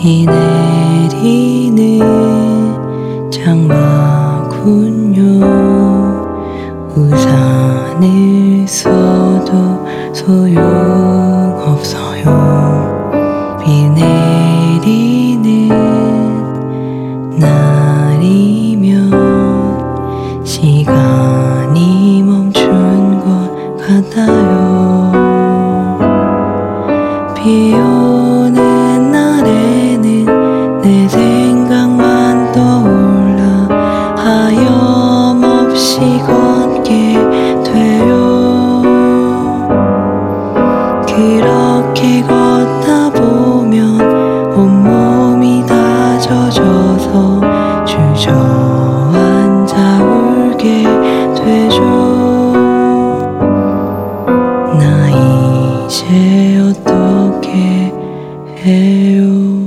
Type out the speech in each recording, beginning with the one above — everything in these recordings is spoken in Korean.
비 내리는 장마군요. 우산을 써도 소용없어요. 비 내리는 날이면 시간이 멈춘 것 같아요. 비 오는 날에는 내 생각만 떠올라 하염없이 걷게 돼요. 그렇게 걷다 보면 온몸이 다 젖어서 주저앉아 울게 되죠. 나 이제 어떻게 해요?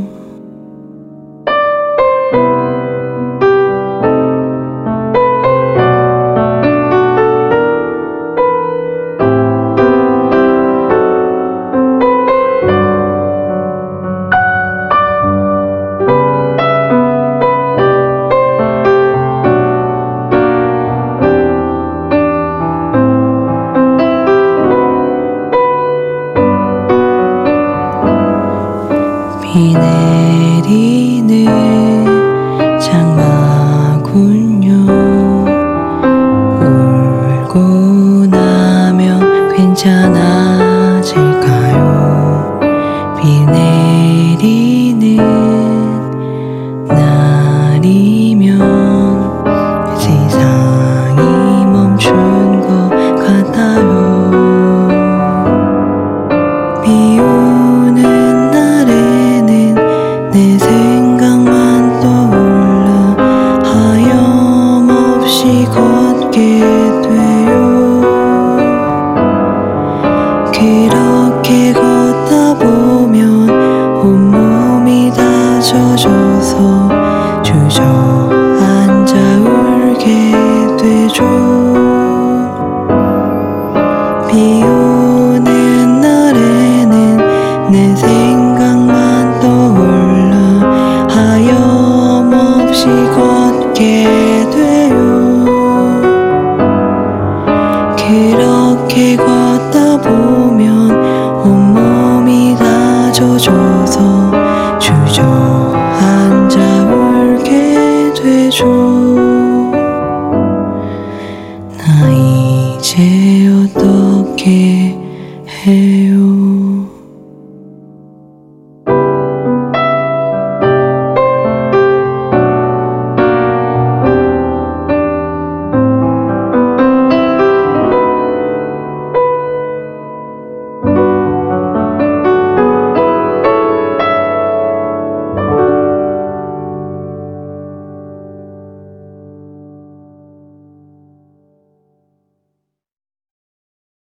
비 내리는 장마군요. 울고 나면 괜찮아질까요? 비 내리는 날이면 세상이 멈춘 것 같아요. 비 오는 날에는 내 생각만 떠올라 하염없이 걷게 돼요. 그렇게 걷다 보면 온몸이 다 젖어서 주저앉아 울게 되죠. 비 오는 날에는 내 생각만 떠올라 하염없이 걷게 돼요. 그렇게 걷다 보면 온몸이 다 젖어서 주저앉아 울게 되죠. 나 이제 어떻게 해요?